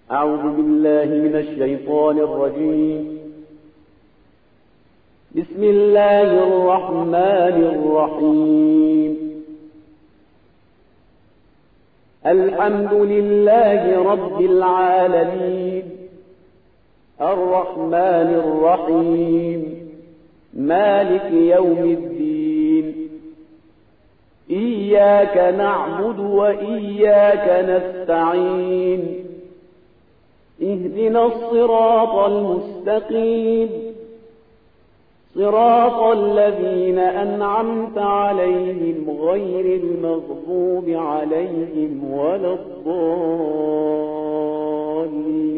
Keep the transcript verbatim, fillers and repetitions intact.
أعوذ بالله من الشيطان الرجيم. بسم الله الرحمن الرحيم. الحمد لله رب العالمين، الرحمن الرحيم، مالك يوم الدين. إياك نعبد وإياك نستعين. اهدنا الصراط المستقيم، صراط الذين أنعمت عليهم غير المغضوب عليهم ولا الضالين.